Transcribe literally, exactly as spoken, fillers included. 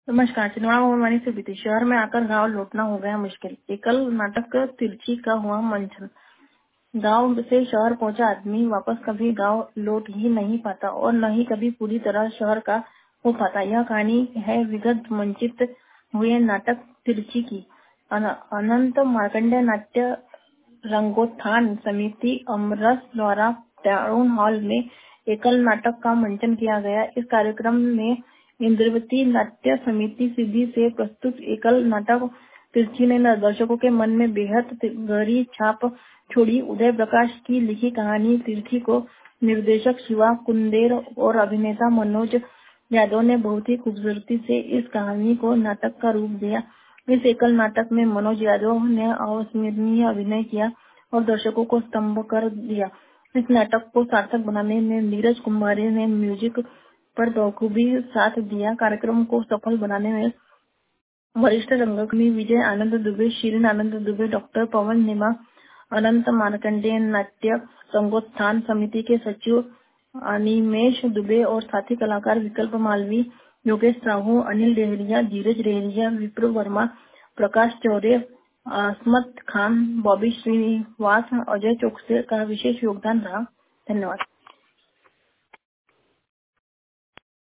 नमस्कार। छिंदवाड़ा उमरवानी से बीती शहर में आकर गांव लौटना हो गया मुश्किल। एकल नाटक तिरछी का हुआ मंचन। गांव से शहर पहुंचा आदमी वापस कभी गांव लौट ही नहीं पाता और न ही कभी पूरी तरह शहर का हो पाता। यह कहानी है विगत मंचित हुए नाटक तिरछी की। अन, अनंत मार्कंडेय नाट्य रंगोत्थान समिति अमरस द्वारा टाउन हॉल में एकल नाटक का मंचन किया गया। इस कार्यक्रम में इंद्रवती नाट्य समिति सीधी से प्रस्तुत एकल नाटक तिरछी ने दर्शकों के मन में बेहद गहरी छाप छोड़ी। उदय प्रकाश की लिखी कहानी तिरछी को निर्देशक शिवा कुंदेर और अभिनेता मनोज यादव ने बहुत ही खूबसूरती से इस कहानी को नाटक का रूप दिया। इस एकल नाटक में मनोज यादव ने अविस्मरणीय अभिनय किया और दर्शकों को स्तंभ कर दिया। इस नाटक को सार्थक बनाने में नीरज कुमारी ने म्यूजिक पर बखूबी साथ दिया। कार्यक्रम को सफल बनाने में वरिष्ठ रंगकर्मी विजय आनंद दुबे, शिरीन आनंद दुबे, डॉक्टर पवन नेमा, अनंत मार्कंडेय नाट्य रंगोत्थान समिति के सचिव अनिमेश दुबे और साथी कलाकार विकल्प मालवी, योगेश साहू, अनिल डेहरिया, धीरज डेहरिया, विप्र वर्मा, प्रकाश चौरे, असमत खान, बॉबी श्रीनिवास, अजय चौकसे का विशेष योगदान रहा। धन्यवाद।